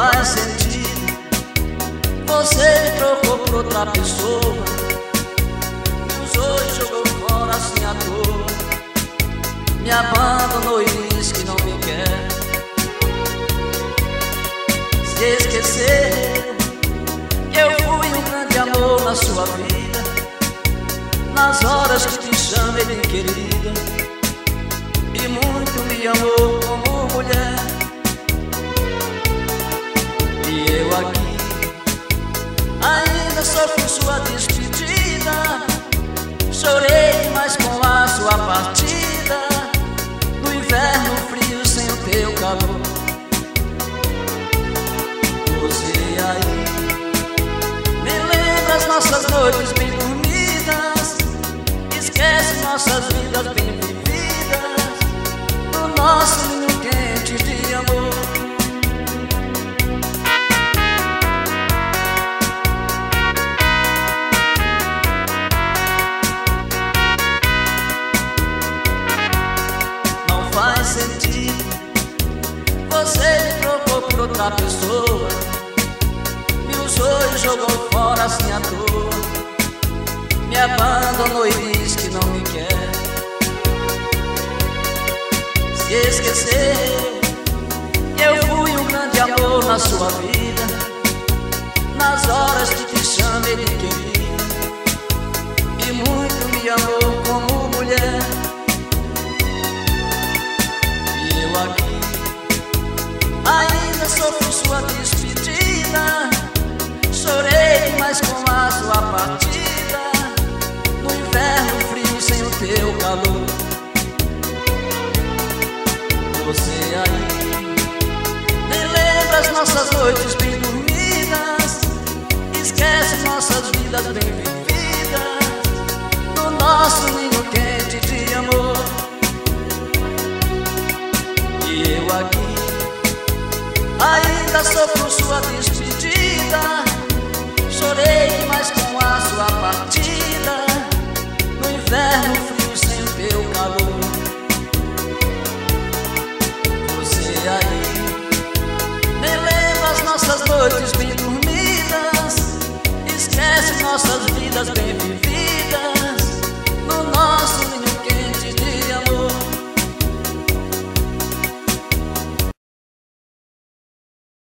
faz sentido. Você me trocou por outra pessoa, me usou e jogou fora assim à toa. Me abandonou e diz que não me quer. Se esquecer que eu fui um grande amor na sua vida, nas horas que te chamei de querida, e muito me amou como mulher. E eu aqui ainda sofro sua despedida. Chorei mais com a sua partida, no inverno frio sem o teu calor. Você aí me lembra as nossas noites bem dormidas, esquece nossas vidas bem vividas, no nosso ninho quente de amor. Faz sentido, você me trocou por outra pessoa, me usou e jogou fora assim à toa. Me abandonou e diz que não me quer. Se esquecer que eu fui um grande amor na sua vida, nas horas que te chamei de querida, e muito me amou como mulher. Aqui ainda sofro sua despedida. Chorei mais com a sua partida, no inverno frio sem o teu calor. Você aí me lembra as nossas noites bem dormidas, esquece nossas vidas bem vividas, no nosso ninho quente de amor. E eu aqui ainda sofro sua despedida. Chorei mais com a sua partida, no inverno frio sem o teu calor. Você aí me lembra as nossas noites bem